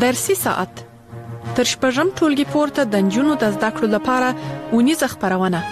فارسي ساعت تر شپږم ټولګي پورته د نجونو د زده کړو لپاره ونیزه خپرونه.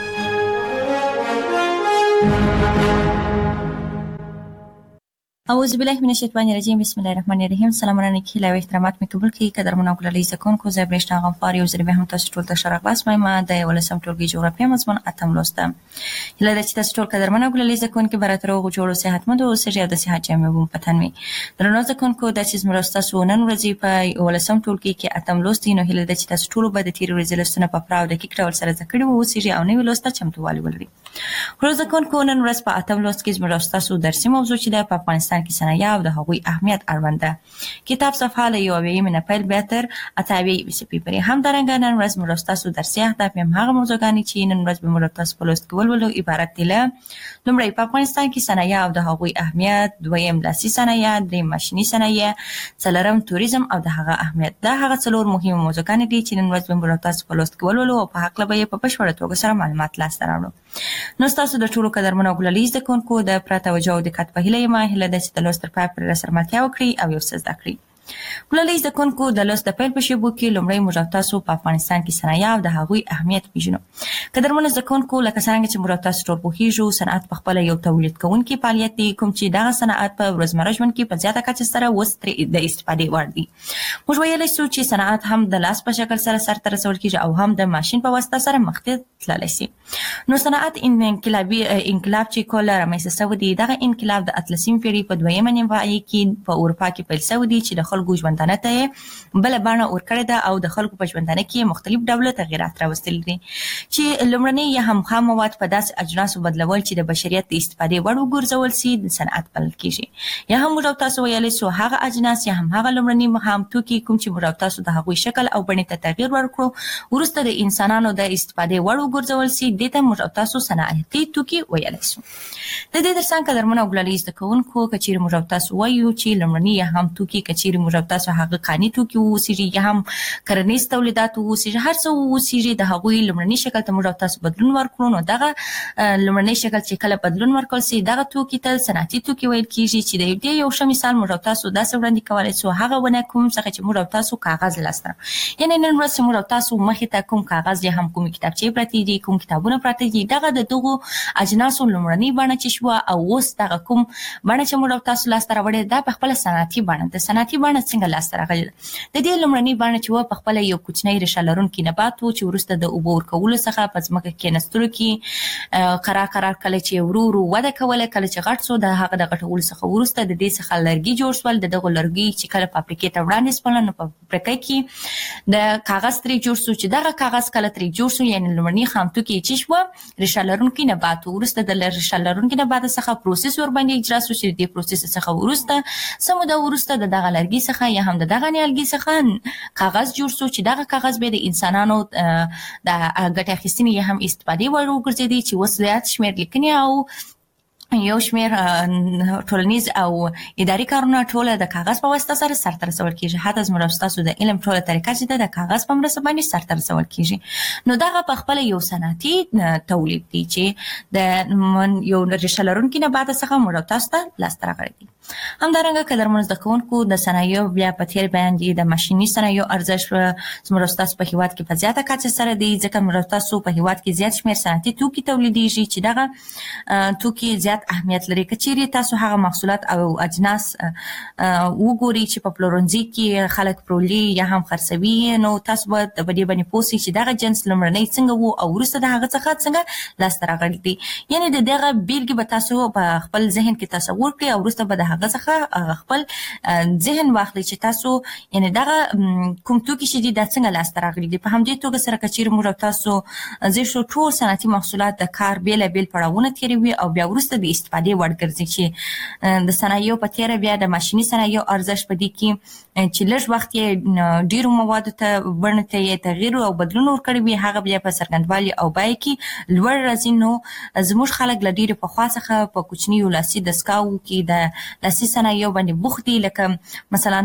اعوذ بالله من الشیطان الرجیم. بسم الله الرحمن الرحیم. سلام علیکم و احترامات میکبل کی قدرمن اوکللی زکون کو زبرشت غفاری و زربه هم تاسو ټول ته شرق باس ما د ولسم ټولګي جغرافیه مضمون اتم لوستم. هله د تاسو ټول قدرمن اوکللی زکون کی براتر او جوړو صحتمند او سجه د صحت جامع بوم پتنوي. درنو زکون کو د چیز مرسته سونن ورځي په ولسم ټولګي کې اتم لوستي نو هله د تاسو ټول به د تیر ورځې لستنه په پراو د کې کړول سره ذکر وو سجه او نوې لوسته چمتووالی ولري. ورځ زکون کو نن ورځ په اتم لوست کې مرسته سو درسي موضوع چې د افغانستان کې صنایع او د هغوی اهمیت اړونده کتاب صفحه له یو وی من پیل بهتر اتاوی وسپی پرې هم درنګ نن ورځ مرسته سو درسي اهداف هم هغه موضوعګانی چې نن ورځ به مرسته په لوست کول ولو عبارت دي له لومړی په افغانستان کې صنایع او د هغوی اهمیت، دویم لاسي صنایع، دریم ماشيني صنایع، څلورم توریزم او د هغه اهمیت. دا هغه څلور مهمه موضوعګانی دي چې نن ورځ به مرسته په لوست کول ولو په حق لبه په بشپړه توګه سره معلومات لاس راوړو. نو تاسو د ټولو قدرمنو غوړلیز د کونکو د پرته وجو د کټ په هله ما هله د چې لوستر پای پر سره ملتیا وکړي او یو څه زده کړئ. غوړلیز د کونکو د لوست د پیل په شیبو کې لومړی موږ تاسو په افغانستان کې صنایع او د هغوی اهمیت پیژنو. قدرمنو د کونکو لکه څنګه چې موږ تاسو ټول پوهیږو صنعت په خپل یو تولید کوونکی فعالیت دی کوم چې دا صنعت په ورځمره ژوند کې په زیاته کچه سره وستري د استفادې وړ دی. موږ ویلای شو چې صنعت هم د لاس په شکل سره سرته رسول کیږي او هم د ماشين په واسطه سره مخته تللی شي. نو صنعت انقلاب چې کله رامنځته شوی دی دغه انقلاب د اتلسمې پیړۍ په دویمه نیمایي کې په اروپا کې پیل شوی دی چې د خلکو ژوندانه ته بل بڼه ورکړې ده او د خلکو په ژوندانه کې مختلف ډول تغیرات راوستل دي چې لومړنی یا هم خام مواد په داسې اجناسو بدلول چې د بشریت د استفادې وړ وګرځول شي د صنعت بلل کیږي. یا هم موږ تاسو ویلای شو هغه اجناس یا هم هغه لومړنی خام توکي کوم چې موږ تاسو د هغوی شکل او بڼې ته تغییر ورکړو وروسته د انسانانو د استفادې وړ وګرځول شي دته موږ تاسو صنعتي توکي ویلای شو. د دې درسان قدرمنو غوړلیز د کوونکو کچیر موږ تاسو وایو چې لومړنی یا هم توکي کچیر موږ تاسو هغه قانی توکي وسیږي یا هم کرنیز تولیدات وسیږي هر څه وسیږي د هغوی لومړنی شکل ته موږ تاسو بدلون ورکړو نو دغه لومړنی شکل چې کله بدلون ورکول شي دغه توکي ته صنعتي توکي ویل کیږي چې د دې یو ښه مثال موږ تاسو دا وړاندې کولای شو هغه ونه کوم څه چې موږ تاسو کاغذ لاستره یعنی نن ورځ موږ تاسو مخې ته کوم کاغذ یا هم کوم کتابچې پراته دي کوم کتابونه پراته دي دغه دغه اجناسو لومړنی بڼه چې شو او اوس دغه کوم بڼه چې موږ تاسو لاستره وړي دا په خپل صنعتي بڼه د صنعتي بڼه څنګه لاستره غل د دې لومړنی بڼه چې په خپل یو کوچنی ریشه لرونکي نبات و چې ورسته د اوبو ورکولو څخه په ځمکه کې نستلو کې قرار کله چې ورو وده کوله کله چې غټ سو د هغه د غټولو څخه ورسته د دې څخه لرګي جوړ شول دغه لرګي چې کله په اپلیکیټ وړاندې سپل نو په پرکې کې د کاغذ تری جوړ شو چې دغه کاغذ کله تری جوړ شو یعنی لومړنی خام توکي چې شو ریشه لرونکي نبات ورسته د ریشه لرونکي نبات څخه پروسس ور باندې اجرا شو چې د پروسس څخه ورسته سموده ورسته دغه لرګي څخه یا هم دغه نیالګي څخه کاغذ جوړ شو چې دغه کاغذ به د انسانانو د ګټه اخیستنې یا هم استفادې وړ وګرځېدي چې وسلیات شمیر لیکنې او یو شمیر ټولنیز او اداري کارونه ټول د کاغذ په واسطه سره سرته رسول کیږي. حتی زموږ تاسو د علم ټول طریقه چې د کاغذ په مرسته باندې سرته رسول کیږي نو دغه په خپل یو صنعتي تولید دی چې د یو ریشه لرونکي نبات څخه موږ تاسو ته لاس راغلی. همدارنګه قدرمن زده کوونکو د صنایعو بیا په تیر بیان دي د ماشيني صنایعو ارزښت زموږ تاسو په هیواد کې په زیاته کچه سره دی ځکه موږ تاسو په هیواد کې زیات شمیر صنعتي توکي تولیدېږي چې دغه توکي زیات اهمیت لري. کچېری تاسو هغه محصولات او اجناس وګوري چې په پلورنځي کې خلک پرولي یا هم خرڅوي نو تاسو به د دې باندې پوښتنه چې دغه جنس لمړنۍ څنګه وو او ورسته د هغه څخه څنګه لاس راغلی دي یعنی دغه بیلګې به تاسو په خپل ذهن کې تصور کړئ او ورسته به د هغه څخه خپل ذهن واخلي چې تاسو یعنی دغه کوم توکي چې د څنګه لاس راغلی دي په همدې توګه سره کچېری موږ تاسو زه شو ټول صنعتي محصولات د کار بیل پړاوونه تیروي او بیا ورسته د استفادې وړ ګرځي چې د صنایعو په تیر بیا د ماشيني صنایعو ارزښت پدې کې چې لږ وخت یې ډیرو موادو ته ورنه ته تغییر او بدلون ورکړي وي هغه بیا په سرګندوالي او بای کې لوړ راځي نو زموږ خلک لډیره په خاصه په کوچنی ولاسي د سکاو کې د لاسي صنایعو باندې بوخت دي، لکه مثلا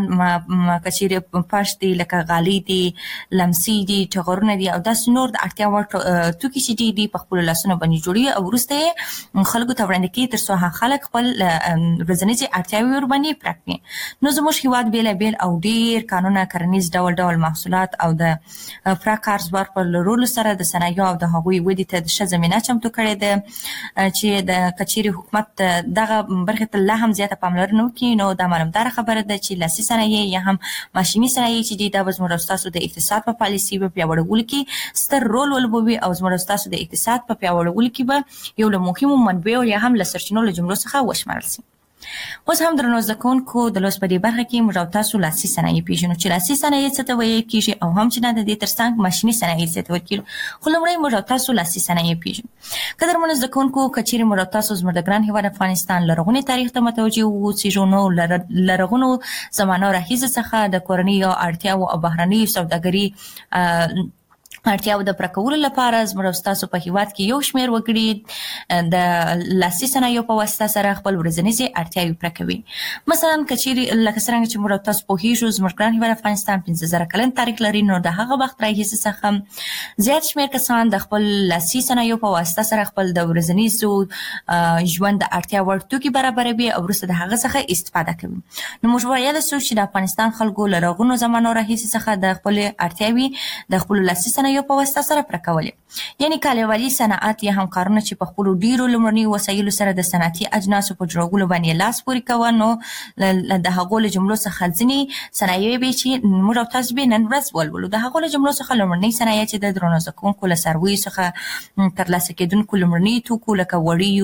کچېرې فرش دي، لکه غالۍ دي، لمسي دي، ټغرونه دي او داسې نور د اړتیا وړ توکي چې دي په خپلو لاسونو باندې جوړوي او وروسته یې خلکو ته وړاندې کوي تر څو هغه خلک خپل ورځنیزې اړتیاوې ورباندې پوره کړي. نو زموږ هېواد بېلابېل او ډېر کانونه کرنیز ډول محصولات او د پوره کارزبار په لرلو سره د صنایعو او د هغوی ودې ته د ښه زمینه چمتو کړې ده چې د کچېرې حکومت دغه برخې ته لا هم زیاته پاملرنه وکړي. نو دا معلومداره خبره ده چې لاسي صنایع یا هم ماشیني صنایع چې دي دا به زموږ او ستاسو د اقتصاد په پالیسي په پیاوړولو کې ستر رول ولوبوي او زموږ او ستاسو د اقتصاد په پیاوړولو کې به یو له مهمو منبعو یا هم له سرچینو له جملو څخه وشمارل شي. اوس هم درنو زده کوونکو د لوست په دې برخه کې موږ او تاسو لاسي صنایع پیژنو چې لاسي صنایع څه ته ویل کېږي او هم چې نه د دې ترڅنګ ماشیني صنایع څه ته ویل کېږي. خو لومړی موږ او تاسو لاسي صنایع پیژنو. قدرمنو زده کوونکو کچېرې موږ او تاسو زموږ د ګران هېواد افغانستان لرغوني تاریخ ته متوجه واوسېږو نو لرغونو زمانو راهیسې څخه د کورنیو اړتیاوو او بهرنیو سوداګري اړتیاو د پوره کولو لپاره زموږ او ستاسو په هېواد کې یو شمېر وګړي د لاسي صنایعو په واسطه سره خپل ورځنیزې اړتیاوې پوره کوي. مثلا کچېرې لکه څرنګه چې موږ او تاسو پوهېږو زموږ ګران هېواد افغانستان 15,000 کلن تاریخ لري. نو د هغه وخت راهیسې څخه زیات شمېر کسان د خپل لاسي صنایعو په واسطه سره خپل د ورځنیزو ژوند د اړتیا وړ توکي برابروي او وروسته د هغه څخه استفاده کوي. نو موږ ویلی سو چې د افغانستان خلکو له لرغونو زمانو راهیسې څخه د خپلې اړتیاوې د خپلو لاسي صنایعو په واسطه سره پوره کولې. یعنې کالیوالي صنعت یا هم کارونه چې په خپلو ډېرو لومړنیو وسایلو سره د صنعتي اجناسو په جوړولو باندې لاس پورې کوه. نو د هغو له جملو څخه ځینې صنایع وې چې موږ او تاسو به نن ورځ ولولو. د هغو له جملو څخه لومړنۍ صنایع چې د درنو زده کوونکو له څارویو څخه ترلاسه کېدونکو لومړنیو توکو لکه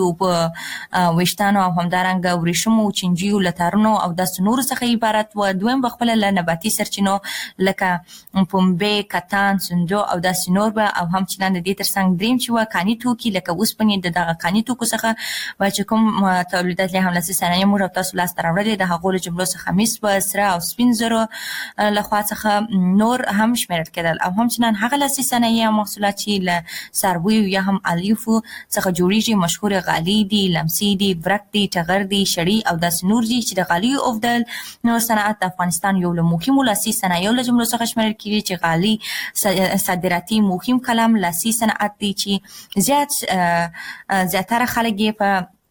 وړیو، ویښتانو او همدارنګه ورېښمو، چینجیو، له تارونو او داسې نورو څخه عبارت و. دویم به خپله له نباتي سرچینو لکه پنبې، کتان، سندو او داسې نور به او هم چې د دې ترڅنګ دریم چې وه کاني توکي لکه اوسپنې د دغه کاني توکو څخه به چې کوم تولیدات یا هم لاسي صنایع موږ او تاسو لاسته راوړلې د هغو له جملو څخه مس به سره او سپین زرو لخوا څخه نور هم شمېرل کېدل او هم چې نن هغه لاسي صنایع او محصولات چې له څارویو یا هم الیفو څخه جوړیږي مشهورې غالۍ دي، لمسي دي، برک دي، ټغر دي، شړۍ او داسې نور دي چې د غالیو اوبدل صنعت د افغانستان یو له مهمو لاسي صنایعو له جملو څخه شمېرل کېږي چې غالۍ صادراتي مهم کلام لاسي صنعت دی چې زیاتره خلک یې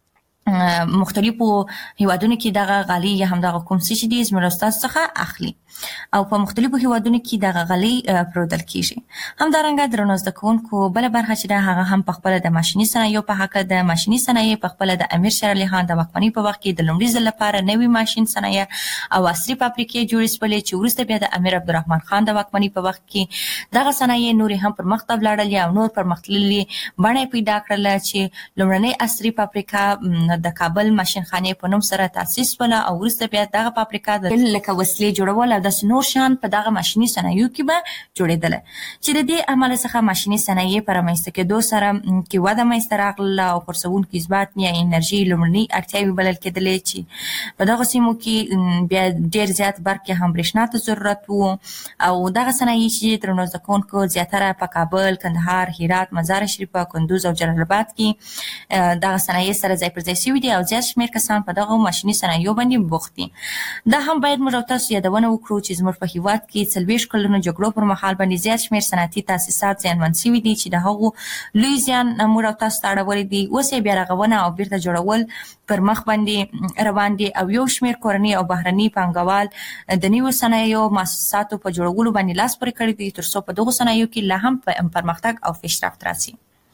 په مختلفو هیوادونو کې دغه غالۍ یا هم دغه کوم څه چې دي زموږ ستاسو څخه اخلي او په مختلفو هیوادونو کې دغه غالۍ پلورل کېږي. همدارنګه درنو زده کوونکو بله برخه چې ده هغه هم پخپله د ماشیني صنایعو په هکله د ماشیني صنایع پخپله د امیر شېر علي خان د واکمنۍ په وخت کې د لومړي ځل لپاره نوي ماشین صنایع او عصري فابریکې جوړې شولې چې وروسته بیا د امیر عبدالرحمن خان د واکمنۍ په وخت کې دغه صنایع نورې هم پرمخ ته ولاړلې او نور پرمختللې بڼه یې پیدا کړله چې لومړنۍ عصري فابریکه د کابل ماشینخانې په نوم سره تاسیس شوله او وروسته بیا دغه فابریکه د لکه وسلې جوړول او داسې نور شیان په دغه ماشیني صنایعو کې به جوړېدله چې د دې عمله څخه ماشیني صنایع په رامنځته کېدو سره کې وده منځته راغله او خرڅوونکي ثبات یا انرژي لومړنۍ اړتیاوې بلل کېدلې چې په دغه سیمو کې بیا ډېر زیات برق یا هم برېښنا ته ضرورت و او دغه صنایع چې درنو زده کوونکو زیاتره په کابل، کندهار، هرات، مزار شریف، کندوز او جلال آباد کې دغه صنایع سره ځای پر ځای شوي دي او زیات شمېر کسان په دغه ماشیني صنایعو باندې بوخت دي. دا هم باید موږ او تاسو یادونه وکړو چې زموږ په هېواد کې 40 کلونو جګړو پر مهال باندې زیات شمېر صنعتي تاسیسات زیانمن شوي دي چې د هغو لوی زیان موږ او تاسو ته اړولی دي. اوس یې بیا رغونه او بیرته جوړول پر مخ باندې روان دي او یو شمېر کورني او بهرني پانګوال د نویو صنایعو مؤسساتو په جوړولو باندې لاس پورې کړی دي تر څو په دغو صنایعو کې لا هم پرمختګ او پیشرفت راسي.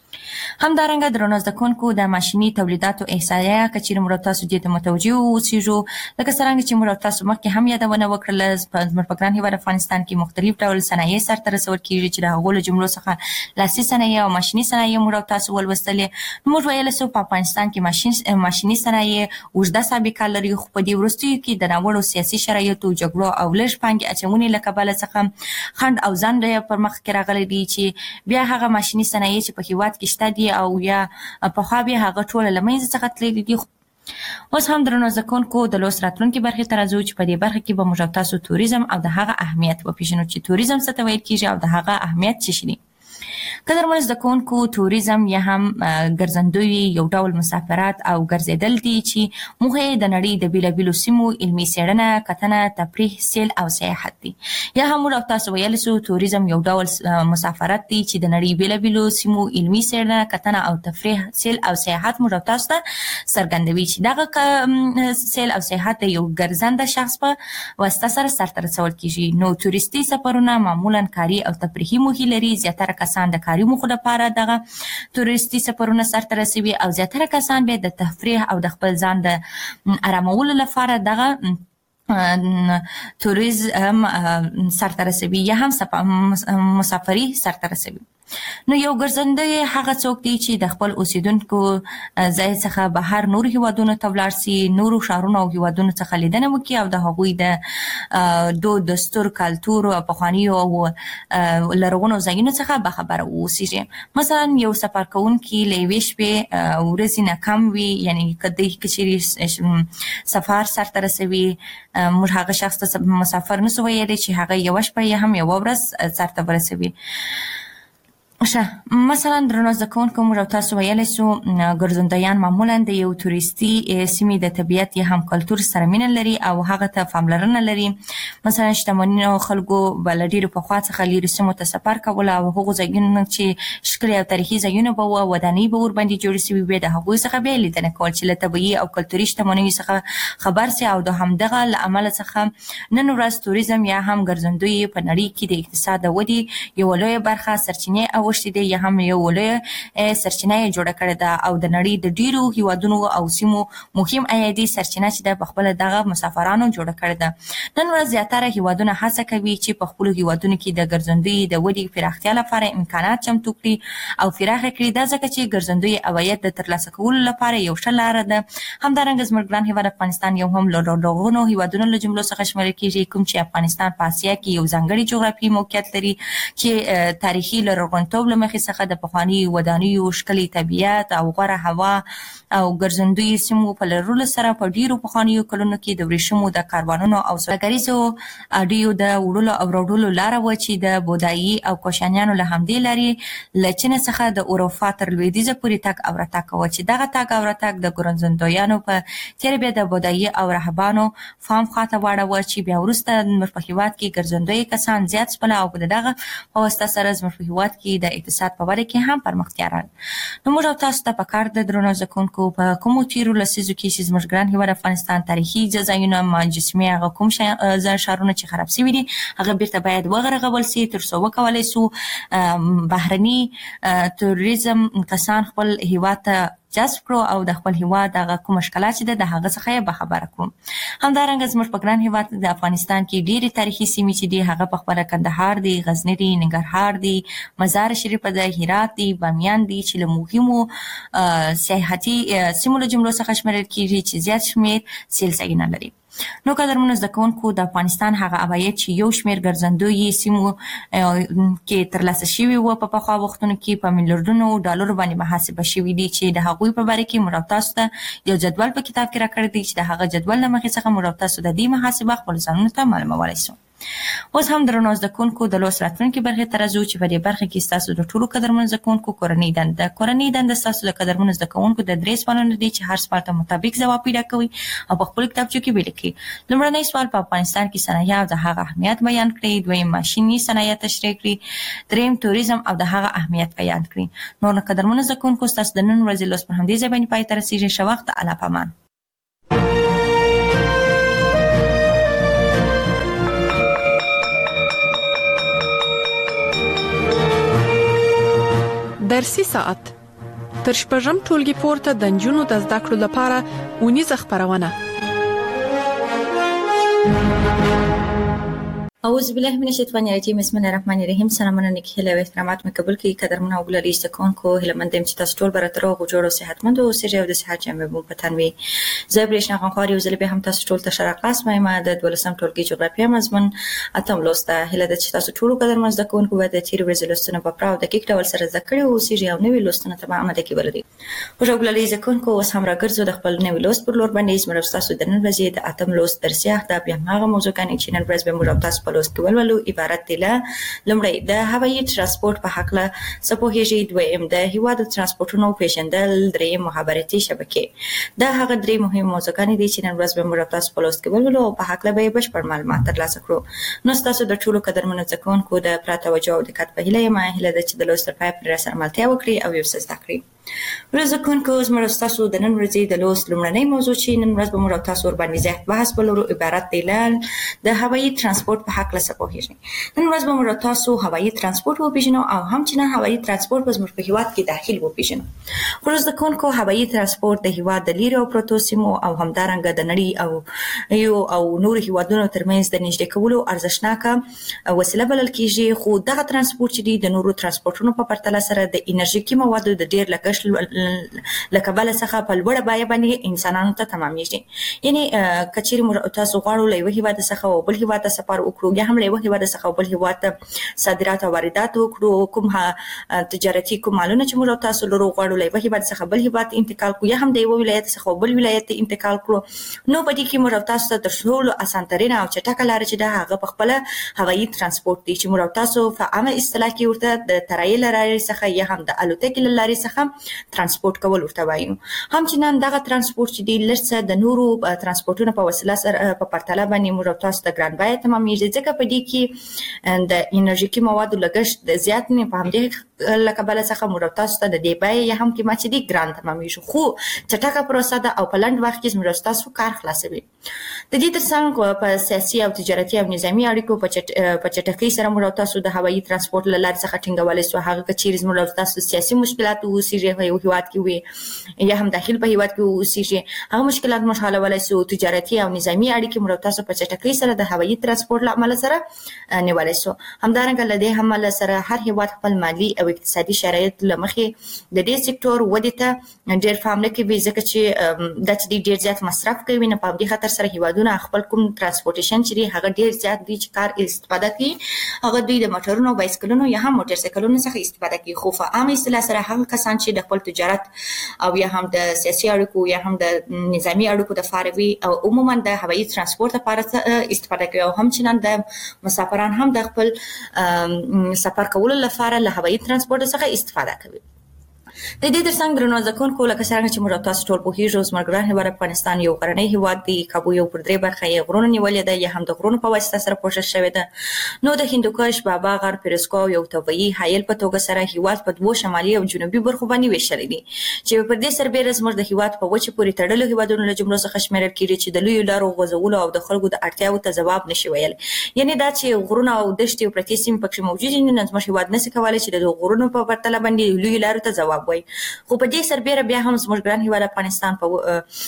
همدارنګه درنو زده کوونکو د ماشیني تولیداتو احصایه که چیرې موږ تاسو دې ته متوجه واوسېږو لکه څرنګه چې موږ تاسو مخکې هم یادونه وکړله زموږ په ګران هېواد افغانستان کې مختلف ډول صنایع سرته رسول کېږي چې د هغو له جملو څخه لاسي صنایع او ماشیني صنایع موږ تاسو ولوستلې. موږ ویلی سو په افغانستان کې ماشیني صنایع اوږده سابقه لري خو په دې وروستیو کې د ناوړو سیاسي شرایطو، جګړو او لږ پانګې اچونې له کبله څخه خنډ او ځنډ پر مخ کې راغلی دي چې بیا هغه ماشیني صنایع چې په هېواد کې شته دي او یا پخوا بیا هغه ټوله له منځه څخه تللي دي. اوس هم درنو زده کوونکو د لوست راتلونکي برخې ته راځو چې په دې برخه کې به موږ تاسو توریزم او د هغه اهمیت وپېژنو چې توریزم څه ته ویل کېږي او د هغه اهمیت څه شي دي. قدرمنو زده کوونکو توریزم یا هم ګرځندوی یو ډول مسافرات او ګرځېدل دي چې موخه د نړۍ د بیلابیلو سیمو علمي څېړنه، کتنه، تفریح، سیل او سیاحت دي. یا هم موږ تاسو ویلی سو توریزم یو ډول مسافرت دي چې د نړۍ بیلابیلو سیمو علمي څېړنه، کتنه او تفریح، سیل او سیاحت موږ تاسو ته څرګندوي چې دغه سیل او سیاحت د یو ګرځنده شخص په واسطه سرته رسول کیږي. نو توریستي سفرونه معمولا کاري او تفریحي موخې لري. زیاتره کسان د کاري موخو لپاره دغه توریستي سفرونه سرته رسوي او زیاتره کسان بیا د تفریح او د خپل ځان د آرامولو لپاره دغه توریزم سرته رسوي یا هم مسافري سرته رسوي. نو یو ګرځنده هغه څوک دی چې د خپل اوسیدونکو ځای څخه بهر نور هیوادونو ته ولاړ سي، نورو ښارونو او هیوادونو څخه لیدنه وکړي او د هغوی د دود، دستور، کلتور او پخوانیو او لرغونو ځایونو څخه باخبره واوسیږي. مثلا یو سفر کوونکی له یوې شپې ورځې نه کم وي، یعنې که چیرې سفر سرته رسوي، موږ هغه شخص ته مسافر نسو ویلی چې هغه یوه شپه یا هم یوه ورځ سرته ورسوي. مثلا درنو زده کوونکو موږ او تاسو ویلی سو ګرځندویان معمولا د یو توریستي سیمې د طبیعت یا هم کلتور سره مینه لري او هغه ته پاملرنه لري. مثلا شتمنو خلکو به له ډېرو پخوا څخه لیرې سیمو ته سفر کول او هغو ځایونو چې ښکلي او تاریخي ځایونه به وه، ودانۍ به ورباندې جوړې سوي وې، د هغوی څخه بیا لیدنه کول چې له طبیعي او کلتوري شتمنیو څخه خبر سي او د همدغه له امله څخه نن ورځ توریزم یا هم ګرځندوی په نړۍ کې د اقتصاد د ودې یوه لویه برخه سرچینې اوښتې دی یا هم یو لویه سرچینه یې جوړه کړې ده او د نړۍ د ډېرو هیوادونو او سیمو مهم عایدي سرچینه چې ده په خپله دغه مسافرانو جوړه کړې ده. نن ورځ زیاتره هیوادونه هڅه کوي چې په خپلو هیوادونو کې د ګرځندوی د ودې پراختیا لپاره امکانات چمتو کړي او پراخه کړي. دا ځکه چې ګرځندوی عواید د ترلاسه کولو لپاره یو ښه لاره ده. همدارنګه زموږ ګران هیواد افغانستان یو هم له لرغونو هیوادونو له جملو څخه شمیرل کیږي، کوم چې افغانستان په اسیا کې یو ځانګړی جغرافیایي موقعیت لري چې تاریخي لرغونتوب له مخې څخه د پخوانیو ودانیو، ښکلي طبیعت او غوره هوا او ګرځندوی سیمو په لرلو سره په ډېرو پخوانیو کلونو کې د ورېښمو د کاروانونو او سوداګریزو اډیو د وړلو او راوړلو لاره وه چې د بودایي او کوشانیانو له همدې لارې له چین څخه د اروپا تر لویدیځه پورې تګ او راتګ کوه چې دغه تګ او راتګ د ګرځندویانو په تېره بیا د بودایي او راهبانو فام خواته واړوه چې بیا وروسته زموږ په هېواد کې ګرځندوی کسان زیات شول او د دغه په واسطه سره زموږ په هېواد کې د اقتصاد په وده کې هم پرمختیا راغله. نو موږ او تاسو ته پکار ده درنو زده کوونکو په کومو تېرو لسیزو کې چې زموږ ګران هېواد افغانستان تاریخي ځایونه، مجسمې، هغه کوم ښارونه چې خراب سوي دي هغه بیرته باید وغرغول سي تر څو وکولی سو بهرني توریزم کسان خپل هېواد ته جذب کړو او د خپل هېواد هغه کوم مشکلات چې ده د هغه څخه یې باخبره کړو. همدارنګه زموږ په ګران هېواد د افغانستان کې ډېرې تاریخي سیمې چې دي هغه په خپله کندهار دی، غزني دی، ننګرهار دی، مزار شریف ده، هرات دی، بامیان دی چې له مهمو سیاحتي سیمو له جملو څخه شمیرل کېږي چې زیات شمېر سیل ځایونه لري. نو قدرمنو زده کوونکو د افغانستان هغه عواید چې یو شمېر ګرځندویي سیمو کې ترلاسه شوي وه په پخوا وختونو کې په میلیارډونو ډالرو باندې محاسبه شوي دي چې د هغوی په باره کې موږ تاسو ته یو جدول په کتاب کې راکړی دی چې د هغه جدول له مخې څخه موږ تاسو د دې محاسبه خپلو ځانونو ته معلومولی سو. اوس هم درنو زده کوونکو د لوست راتلونکي برخې ته راځو چې په دې برخه کې ستاسو د ټولو قدرمنو زده کوونکو کورنۍ دنده ستاسو د قدرمنو زده کوونکو د 3 سوالونو دي چې هر سوال ته مطابق ځواب پیدا کوئ او په خپلو کتابچو کې ولیکئ. لومړنی سوال په افغانستان کې صنایع او د هغه اهمیت بیان کړئ. دویم ماشیني صنایع تشریح کړئ. دریم توریزم او د هغه اهمیت بیان کړئ. نور قدرمنو زده کوونکو ستاسو د نن ورځې لوست په همدې ځای باندې پای ته رسیږي. ښه وخت، الله پامان. درسي ساعت تر شپږم ټولګي پورته د نجونو د زده کړو لپاره اونیزه خپرونه. اعوذ بالله من الشیطان الرجیم، بسم الله الرحمن الرحیم. سلامونه نیکی هیله او احترامات مې قبول کړئ. قدرمنو او ګلالي زده کوونکو، هیله مند یم چې تاسو ټول به راته روغ او جوړ او صحتمند اوسئ او د صحت جامې مو په تن وي. زه برېښنا غنخوار یو ځل بیا هم تاسو ټول ته ښه راغلاست وایم. د 12م ټولګي جغرافیه مضمون اتم لوست ده. هیله ده چې تاسو ټولو قدرمنو زده کوونکو به د تېرې ورځې لوستونه په پوره او دقیق ډول سره زده کړي اوسئ او نوي لوستونه ته به اماده کې ولرئ. خوږ او ګلالي زده کوونکو، اوس هم راګرځو د خپل نوي لوست پر لور باندې. زموږ او ستاسو د نن ورځې د اتم لوست درسي اهداف یا هماغه موضوعګانې چې نن ورځ به موږ او تاسو په په لوست کې ولولو. عبارت دی له لومړی د هوایي ترانسپورت په هکله څه پوهیږئ، دویم د هیواد ترانسپورتونو پیژندل، دریم مخابراتي شبکې. دا هغه درې مهم موضوعګانې دي چې نن ورځ به موږ تاسو په لوست کې ولولو او په هکله به بشپړ معلومات ترلاسه کړو. نو تاسو د ټولو قدرمنو زده کوونکو د پوره توجه او دقت په هیله یم. هیله ده چې د لوست تر پایه پرې راسره ملتیا وکړئ او یو څه زده کړئ. ورځ زده کوونکو، زموږ ستاسو د نن ورځې د لوست لومړنۍ موضوع چې نن ورځ به موږ تاسو ورباندې زیات بحث ولرو عبارت دی له د هوایي ترانسپورت په هکله څه پوهیږئ. نن ورځ به موږ تاسو هوایي ترانسپورت وپېژنو او همچنان هوایي ترانسپورت به زموږ په هیواد کې داخل وپېژنو. ورځ زده کوونکو، هوایي ترانسپورت د هیواد د لیرې او پرتو سیمو او همدارنګه د نړۍ او نورو هیوادونو ترمنځ د نږدې کولو ارزښتناکه وسیله بلل کېږي. خو دغه ترانسپورت چې دی د نورو ترانسپورتونو په پرتله سره د انرژیکي موادو د ډېر لګښت له کبله څخه په لوړه بیه باندې انسانانو ته تمامېږي. یعنې که چیرې موږ تاسو غواړو له یوه هیواد څخه او بل هیواد ته سفر وکړو، یا هم له یوه هیواد څخه او بل هیواد ته صادرات او واردات وکړو، کوم تجارتي کوم مالونه چې موږ تاسو لرو غواړو له یوه هیواد څخه بل هیواد ته انتقال کړو، یا هم د یوه ولایت څخه بل ولایت ته انتقال کړو، نو په دې کې موږ تاسو ته تر ټولو اسان ترینه او چټکه لاره چې ده هغه په خپله هوایي ترانسپورت دی، چې موږ تاسو په عامه اصطلاح کې ورته د طیارې له لارې څخه یا هم د الوتکې له لارې څخه ترانسپورت کول ورته وایو. همچنان دغه ترانسپورت چې دی لږ څه د نورو ترانسپورتونو په وسیله سره په پرتله باندې موږ تاسو ته ګران بیه تمامېږي، ځکه په دې کې د انرژیکي موادو لګښت زیات نه په همدې له کبله څخه موږ تاسو ته د دې بیې یا هم قیمت چې دی ګران تمامېږي، خو چټکه پروسه ده او په لنډ وخت کې موږ تاسو کار خلاصوي. د دې ترڅنګ په سیاسي او تجارتي او نظامي اړیکو په چټکۍ سره موږ تاسو د هوایي ترانسپورت له لارې څخه ټینګولی سو. هغه که چیرې موږ تاسو سیاسي مشکلات اوسېږي په یو هیواد کې وي یا هم داخل په هیواد کې اوسېږي، هغه مشکلات موږ حلولی سو. تجارتي او نظامي اړیکې موږ تاسو په چټکۍ سره د هوایي ترانسپورت له امله سره نیولی سو. همدارنګه له دې امله سره هر هیواد خپل مالي او اقتصادي شرایط له مخې د دې سکتور ودې ته ډېر پام نه کوي، ځکه چې دا چې ډېر زیات مصرف کوي. نه په همدې خاطر سره هیوادونه خپل کوم ترانسپورټیشن چې دی هغه ډېر زیات دی چې کار استفاده کوي، هغه دوی د موټرونو، بایسکلونو یا هم موټر سایکلونو څخه استفاده کوي. خو په عامه اصطلاح سره هغه کسان چې د خپل تجارت او یا هم د سیاسي اړیکو یا هم د نظامي اړیکو د فاره وي او عموما د هوایي ترانسپورت لپاره استفاده کوي، او همچنان د مسافران هم د خپل سفر کولو لپاره له هوایي ترانسپورت څخه استفاده کوي. د دې ترڅنګ درنو زده کوونکو، لکه څنګه چې موږ تاسو ټول پوهیږو، زموږ ګران هیواد افغانستان یو غرنی هیواد دی. کابو یو پر درې برخه یې غرونه نیولې ده یا هم د غرونو په واسطه سره پوښل شوې ده. نو د هندوکش، بابا غر، پیروزکو یو طبیعي حایل په توګه سره هیواد په دوو شمالي او جنوبي برخو باندې ویشل دي، چې پر دې سربېره زموږ د هیواد په وچه پورې تړلو هیوادونو له جملو څخه شمیرل کېږي چې د لویو لارو غځولو او د خلکو د اړتیاوو ته ځواب نشي ویلی. یعنې دا چې غرونه او دښتې او پرتې سیمې پکې موجود دي، نو زموږ هیواد نشي کولی چې د غرونو په پرتله باندې لویو لارو ته ځواب وایي. خو په دې سربېره بیا هم زموږ ګران هیواد افغانستان په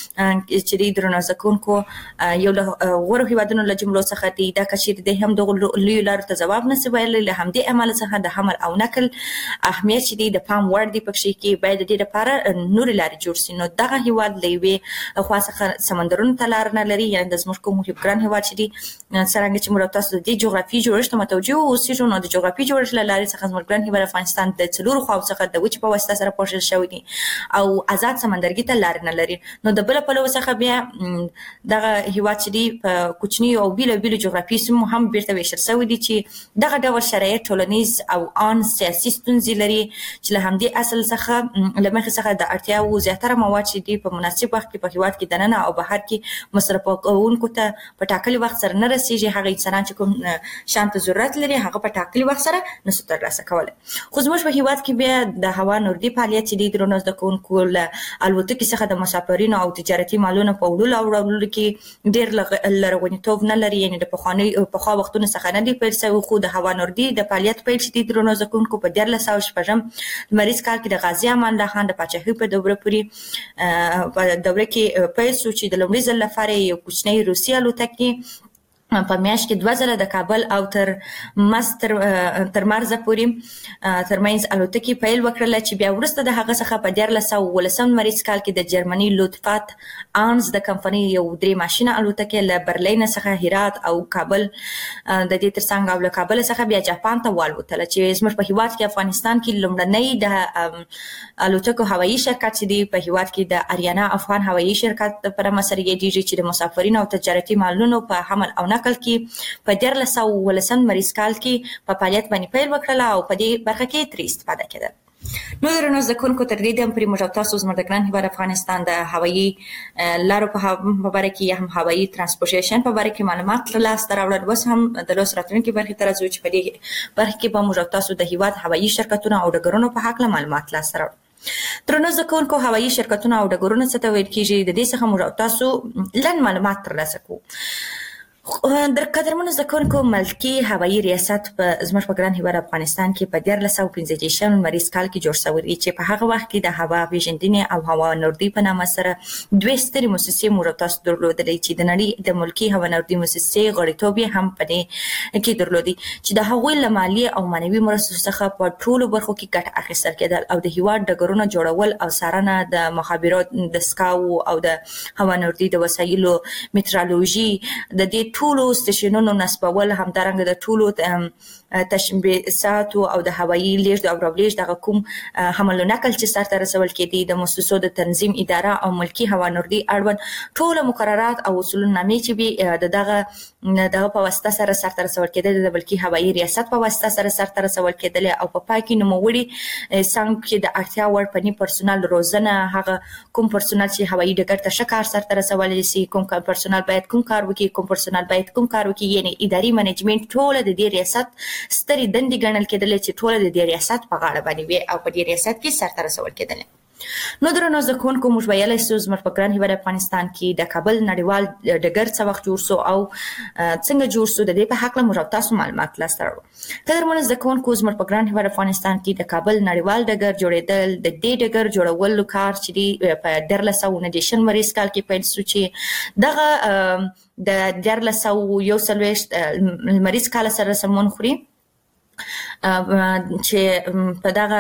چې دی درنو زده کوونکو یو له غوره هیوادونو له جملو څخه دی. دا که چیرې دی هم دغو لویو لارو ته ځواب نشي ویلی، له همدې امله څخه د حمل او نقل اهمیت چې دی د پام وړ دی پکې کې باید د دې لپاره نورې لارې جوړ شي. نو دغه هیواد له یوې خوا څخه سمندرونو ته لار نه لري، یعنې د زموږ کوم ګران هیواد چې دی څرنګه چې موږ تاسو د دې جغرافیایي جوړښت متوجه اوسېږو، نو د جغرافیایي جوړښت له لارې څخه زموږ ګران هیواد افغانستان د څلورو خواو څخه د وچې په واسطه سره پوښل شوی دی او آزاد سمندرګي ته لار نه لري. نو د بل پلوه څخه بیا دغه هیواد چې دی په کوچنیو او بیلابیلو جغرافیایي سیمو هم بیرته ویشل شوی دی، چې دغه ډول شرایط ټولنیز او ان سیاسي ستونزې لري، چې له همدې اصل څخه له مخې څخه د اړتیاوو زیاتره مواد چې دی په مناسب وخت کې په هیواد کې دننه او بهر کې مصرف کوونکو ته په ټاکلي وخت سره نه رسیږي. هغه انسانان چې کوم شان ته ضرورت لري هغه په ټاکلي وخت سره نشي ترلاسه کولی. خو زموږ په هیواد کې بیا د هوا نوردي فعالیت چې دی درنو زده کوونکو له الوتکې څخه د مسافرینو او تجارتي مالونو په وړلو او راوړلو کې ډېر لرغونیتوب نه لري، یعنې د پخوا وختونو څخه نه دی پیل شوی. خو د هوا نوردي د فعالیت پیل چې دی درنو زده کوونکو په 1406 لمریز کال کې د غازي امان الله خان د پاچاهۍ په دوره پورې په دوره کې پیل شو، چې د لومړي ځل لپاره یو کوچنی روسي الوتکې په میاشت کې 2 ځله د کابل او تر مرزه پورې ترمنځ الوتکې پیل وکړله، چې بیا وروسته د هغه څخه په 1418 لمریز کال کې د جرمني لوتفات آنز د کمپنۍ یو 3 ماشینه الوتکې له برلین څخه هرات او کابل د دې ترڅنګ او له کابل څخه بیا جاپان ته والوتله، چې زموږ په هیواد کې افغانستان کې لومړنی د الوتکو هوایي شرکت چې دی په هیواد کې د اریانا افغان هوایي شرکت په نامه سره یادېږي، چې د مسافرینو او تجارتي مالونو په حمل او نقل کې په 1318 مریض کال کې په فعالیت باندې پیل وکړل او په دې برخه کې ترې استفاده کېده. نو درنو زده کوونکو تر دې دم پورې موږ تاسو زموږ د ګران هیواد افغانستان د هوایي لارو په باره کې یا هم هوایي ترانسپورټیشن په باره کې معلومات ترلاسه راوړل. اوس هم د لوس راتلونکي برخې ته راځو چې په دې برخه کې به موږ تاسو د هیواد هوایي شرکتونو او ډګرونو په هکله معلومات ترلاسه راوړو. درنو زده کوونکو هوایي شرکتونه او ډګرونه څه ته ویل کېږي، د دې څخه موږ تاسو لنډ معلومات ترلاسه کوو. در قدرمنو زده کوونکو ملکي هوایي ریاست په زموږ په ګران هیواد افغانستان کې په 1315 مریض کال کې جوړ شوی چې په هغه وخت کې د هوا پیژندنې او هوا نوردي په نامه سره دوه سترې مؤسسې موږ تاسو درلودلې چې د نړۍ د ملکي هوا نوردي مؤسسې غړیتوب یې هم په دې کې درلودي چې د هغوی له مالي او معنوي مرستو څخه په ټولو برخو کې ګټه اخیستل کېدل او د هیواد ډګرونه جوړول او څارنه د مخابرات د سکاو او د هوا نوردي د وسایلو میټرالوژي د دې ټولو سټیشنونو نصبول، همدارنګه د ټولو تشبیهاتو او د هوایي لیږد او راولیږد دغه کوم حمل او نقل چې سرته رسول کېدي د مؤسسو د تنظیم اداره او ملکي هوا نوردي اړوند ټول مقررات او اصولنامې چې به دغه په واسطه سره سرته رسول کېدل د ملکي هوایي ریاست په واسطه سره سرته رسول کېدل او په پای کې نوموړي څنګه چې د اړتیا وړ فني پرسونل روزنه، هغه کوم پرسونل چې هوایي ډګر ته ښه کار سرته رسولی شي، کوم پرسونل باید کوم کار وکړي، کوم پرسونل باید کوم کار وکړي، یعنی اداري منیجمنت ټول د دې ریاست سترې دندې ګڼل کېدلې چې ټول د دې ریاست په غاړه باندې وي او په دې ریاست کې سرته رسول کېدل. نو درنو زده کوونکو موږ ویلی شو زموږ په ګران هیواد افغانستان کې د کابل نړیوال ډګر څه وخت جوړ شو او څنګه جوړ شو، د دې په هکله موږ تاسو معلومات ترلاسه کړو. قدرمنو زده کوونکو زموږ په ګران هیواد افغانستان کې د کابل نړیوال ډګر جوړېدل د دې ډګر جوړولو کار چې دی په 1319 مریض کال کې پیل شو چې دغه د 1341 مریض کال سره سمون خوري چې په دغه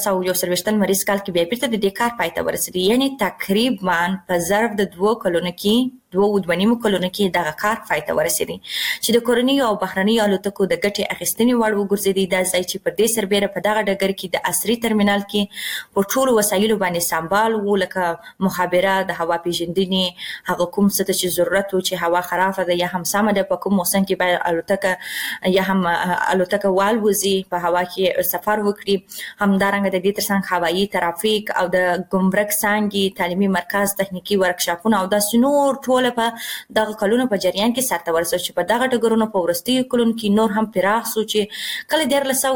1341 مریض کال کې بیا بیرته د دې کار پای ته ورسېدی، یعنی تقریبا په ظرف د 2 کلونو کې 2.5 کلونو کې دغه کار پای ته ورسېدی چې د کورنیو او بهرنیو الوتکو د ګټې اخیستنې وړ وګرځېدی. دا ځای چې په دې سربیره په دغه ډګر کې د عصري ترمینال کې په ټولو وسایلو باندې سمبال وو، لکه مخابره، د هوا پیژندنې، هغه کوم څه ته چې ضرورت و چې هوا خرابه ده یا هم سمه ده، په کوم موسم کې باید الوتکه یا هم الوتکه والوځي، په هوا کې سفر وکړي. همدارنګه د دې ترڅنګ هوایي ترافیک او د ګمرک څانګې، تعلیمي مرکز، تخنیکي ورکشاپونه او داسې نور ټول په دغه کلونو په جریان کې سرته ورسول چې په دغه ډګرونو په وروستیو کلونو کې نور هم پراخ شو چې کله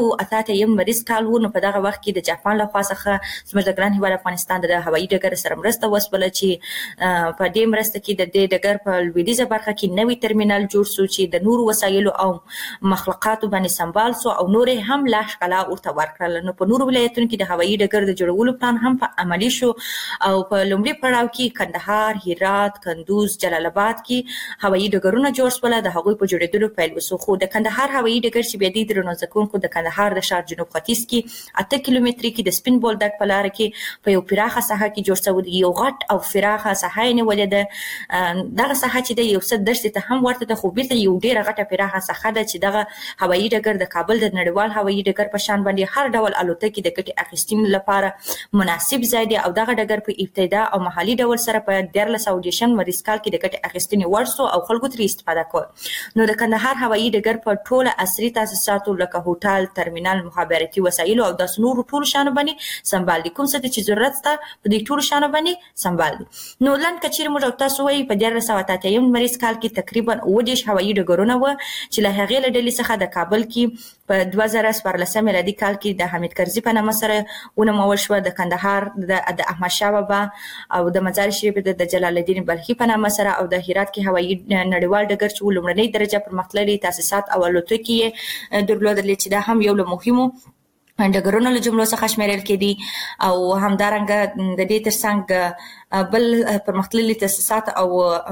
1388 مریض کال و نو په دغه وخت کې د جاپان لخوا څخه زموږ د ګران هیواد افغانستان د هوایي ډګر سره مرسته وسوله چې په دې مرسته کې د دې ډګر په لویدیځه برخه کې نوی ترمینال جوړ شو چې د نورو وسایلو او مخلوقاتو باندې سمبال شو او نور هم لا ښکلا ورته ورکړل. نو په نورو ولایتونو کې د هوایي ډګر د جوړولو پلان هم په عملي شو او په لومړي پړاو کې کندهار، هرات، کندوز، جلال آباد کې هوایي ډګرونه جوړ شول. د هغوی په جوړېدلو پیل وشو، خو د کندهار هوایي ډګر چې بیا دی درنو زده کوونکو د کندهار د ښار جنوب ختیځ کې 8 کیلومتري کې د سپین بولدک په لاره کې په یو پراخه ساحه کې جوړ شوی دی، یو غټ او پراخه ساحه یې نیولې ده. دغه ساحه چې د یو څه دښتې ته هم ورته ده، خو بیرته یو ډېره غټه پراخه ساحه ده چې دغه هوایي ډګر د کابل د نړیوال هوایي ډګر په شان باندې هر ډول الوتکې د ګټې اخیستنې لپاره مناسب ځای دی او دغه ډګر په ابتدا او محلي ډول سره په 1319 مریض کال کې د ګټې اخیستنې وړ شو او خلکو ترې استفاده کوله. نو د کندهار هوایي ډګر په ټوله عصري تاسیساتو لکه هوټل، ترمینال، مخابراتي وسایلو او داسې نورو ټولو شیانو باندې سمبال دي. کوم څه چې ضرورت شته په دې ټولو شیانو باندې سمبال دي. نو لنډ که چیرې موږ تاسو وایي په 1388 مریض کال کې تقریبا 30 هوایي ډګرونه وو چې له هغې له ډلې څخه د کابل کې په 2014 میلادي کال کې د حمید کرزي په نامه سره ونومول شوه، د کندهار د احمدشاه بابا او د مزار شریف د جلال الدین بلخي په نامه سره او د هرات کې هوایي نړیوال ډګر چې لومړنۍ درجه پرمختللي تاسیسات او الوتکې یې درلودلې چې دا هم یو له مهمو ډګرونو له جملو څخه شمیرل کېدي او همدارنګه د دې ترڅنګ بل پرمختللي تاسیسات او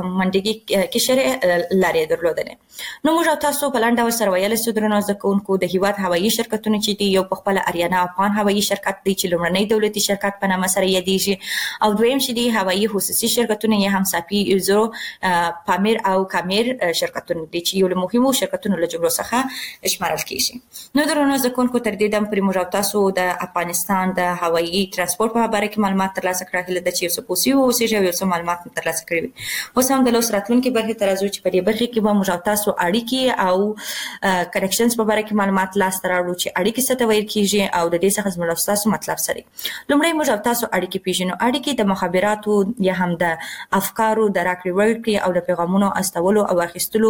منډګي کشرې لارې درلودلې. نو موږ تاسو په لاندې ډول سره ویل شو درنو زده کوونکو د هیواد هوایي شرکتونه چې دي، یو په خپل اریانا افغان هوایي شرکت دی چې لومړنی دولتي شرکت په نامه سره یادېږي او دویم چې دي هوایي خصوصي شرکتونه یې هم ساپي، یوزرو، پامیر او کامیر شرکتونه دي چې یو له مهمو شرکتونو له جملو څخه شمارل کېږي. نو درنو زده کوونکو تر دې دم پورې موږ موږ او تاسو د افغانستان د هوایي ترانسپورت په اړه کې معلومات ترلاسه کړل، هله د چې څه پوسی او څه معلومات ترلاسه کړی وي. اوس هم د لوست راتلونکي برخې ته راځو چې په دې برخه کې به موږ او تاسو اړیکې او کنیکشنز په اړه کې معلومات لاس ته راوړو چې اړیکې څه ته ویل کیږي او د دې څخه زموږ او تاسو مطلب سره. لومړی موږ او تاسو اړیکې پیژنو. اړیکې د مخابراتو یا هم د افکارو د راکړې ورکړې او د پیغامونو استولو او اخیستلو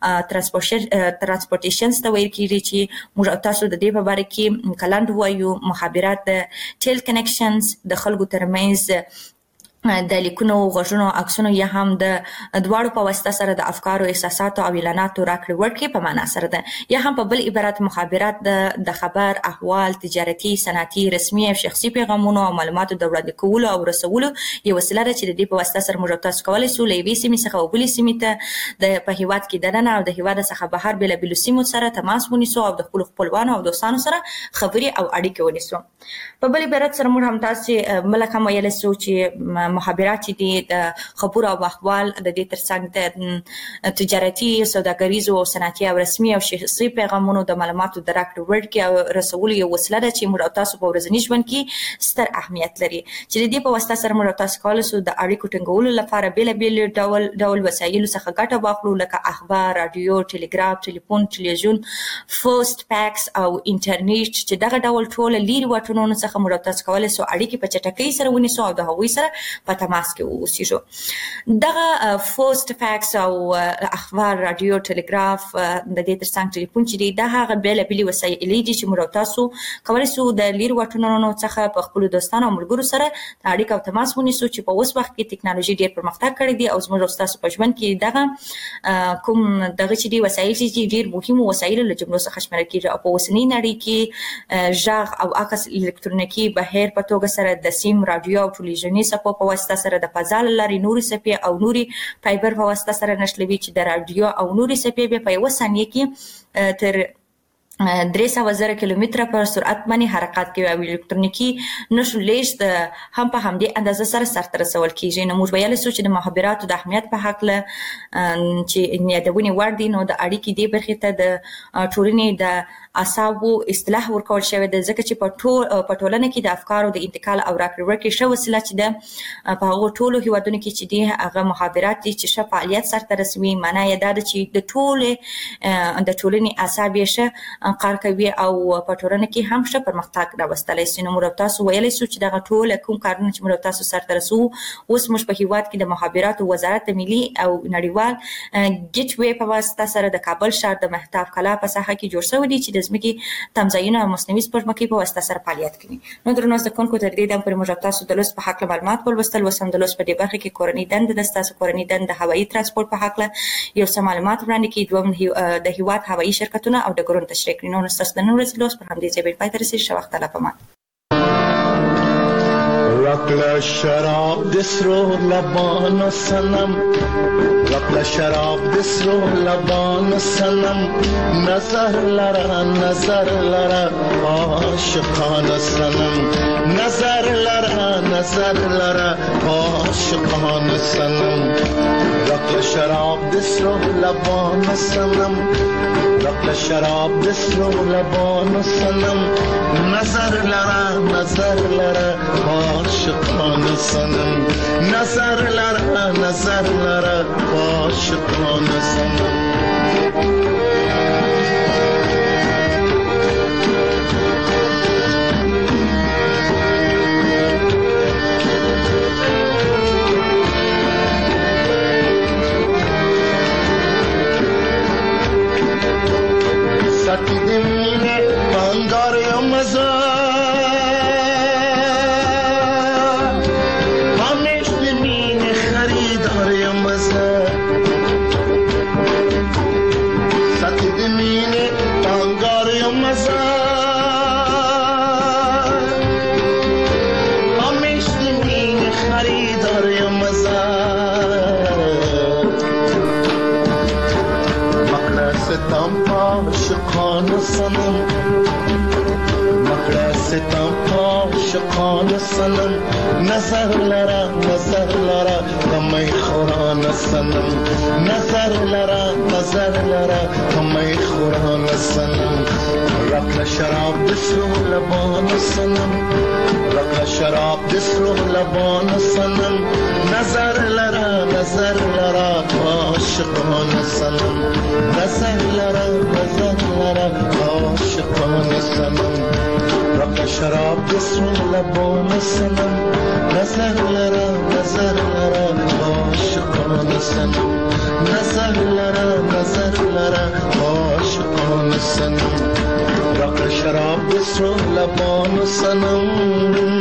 ترانسپورټیشن ته ویل کیږي چې موږ او تاسو د دې په اړه کې کلند وایو. مخابرات د ټیل کنیکشنز د خلکو ترمنځ د لیکونو، غږونو، عکسونو یا هم د دواړو په واسطه سره د افکارو، احساساتو او اعلاناتو راکړې ورکړې په معنا سره ده. یا هم په بل عبارت مخابرات د خبر، احوال، تجارتي، صنعتي، رسمي او شخصي پیغامونو او معلوماتو د وړاندې کولو او رسولو یو وسیله ده چې د دې په واسطه سره موږ تاسو کولی شو له یوې سیمې څخه بلې سیمې ته په هیواد کې دننه او د هیواد څخه بهر بېلابېلو سیمو سره تماس ونیسو او د خپلو خپلوانو او دوستانو سره خبرې او اړیکې ونیسو. په بل عبارت سره موږ هم تاسو ملک هم ویلی شو چې مخابرات چې د خبر او احوال د دې ترڅنګ د تجارتي، سوداګریزو او صنعتي او رسمي او شخصي پیغامونو د معلوماتو د راکړې ورکړې او رسولو یو وسیله ده چې موږ تاسو په ورځني ژوند کې ستر اهمیت لري، چې د دې په واسطه سره موږ تاسو کولی شو د اړیکو ټینګولو لپاره بیلابیل ډول وسایلو څخه ګټه واخلو، لکه اخبار، رادیو، ټلګراف، ټلیفون، ټلویزیون، پوسټ فاکس او انټرنیټ، چې دغه ډول ټول لیري واټنونو څخه موږ تاسو کولی شو اړیکې په چټکۍ سره ونیسو او د هغوی سره په تماس کې اوسېږو. دغه پوسټ فاکس او اخبار، رادیو، ټلګراف، د دې ترڅنګ ټلیفون چې دی دا هغه بیلابیلې وسایلې دي چې موږ تاسو کولی شو د لیري واټنونو څخه په خپلو دوستانو او ملګرو سره اړیکه او تماس ونیسو، چې په اوس وخت کې ټکنالوژي ډېر پرمختګ کړی دی او زموږ تاسو په ژوند کې دغه کوم دغه چې دی وسایل چې ډېر مهم وسایل له جملو څخه شمیرل کېږي او په اوسنۍ نړۍ کې غږ او عکس الکترونیکي بهیر په توګه سره د سیم، رادیو او ټلویزیوني څپو په واسطه سره د فضا له لارې نورې څپې او نورې فایبر په واسطه سره نښلوي، چې د رادیو او نورې څپې بیا په یوه ثانیه کې تر 300,000 کیلومتره پر سرعت باندې حرکت کوي او الکترونیکي نښو لیږد هم په همدې اندازه سره سرته رسول کیږي. نو موږ ویلی شو چې د مخابراتو د اهمیت په هکله چې یادونې وړ دي، نو د اړیکې دې برخې ته د ټولنې د اعصابو اصطلاح ورکول شوی ده، ځکه چې په ټولنه کې د افکارو د انتقال او راکړې ورکړې ښه وسیله چې ده په هغو ټولو هیوادونو کې چې دي هغه مخابرات دي چې ښه فعالیت سرته رسوي. معنا یې دا ده چې د ټولنې اعصاب یې ښه کار کوي او په ټولنه کې هم ښه پرمختګ راوستلی شي. نو موږ تاسو ویلی شو چې دغه ټول کوم کارونه چې موږ تاسو سرته رسوو، اوس موږ په هیواد کې د مخابراتو وزارت د ملي او نړیوال ګیټ وی په واسطه سره د کابل ښار د مهتاب کلا په ساحه کې جوړ شوی دی چې د ځمکې تمځایونه او مصنوعي سپوږمکۍ په واسطه سره فعالیت کوي. نو درنو زده کوونکو، تر دې دمه پورې موږ تاسو د لوست په هکله معلومات ولوستل. اوس هم د لوست په دې برخه کې کورنۍ دنده ده، ستاسو کورنۍ دنده د هوایي ترانسپورت په هکله یو څه معلومات وړاندې کړي، دوم د هیواد هوایي شرکتونه او ډګرونه تشریح کړي. نو ستاسو د نن ورځې لوست پر همدې ځای پای ته رسېږي. ښه وخت الله پامان. رقل شراب دسرو لبان و سنم، رقل شراب دسرو لبان و سنم، نظر لرا عاشقان سنم، نظر لرا عاشقان سنم. رقل شراب دسرو لبان و سنم، رقل شراب دسرو لبان و سنم، نظر لرا عاشقان سنم، نظر لرا عاشقان سنم. ساتی دمینه بانگار یا مزا، همیش دمینه خریدار یا مزا. ساتی دمینه بانگار یا مزا، همیش دمینه خریدار یا مزا. ستم عاشقان سنم، مقر ستم عاشقان سنم، نظر لرا غمی خورا عاشقان سنم نظر لرا همه خوران سنم رقل شراب دسرو لبان سنم رقل شراب دسرو لبان سنم نظر لرا عاشقان سنم نظر لرا عاشقان سنم رقل شراب دسرو لبان سنم نظر لرا عاشقان سنم نظر لرا عاشقان سنم رقل شراب دسرو لبان سنم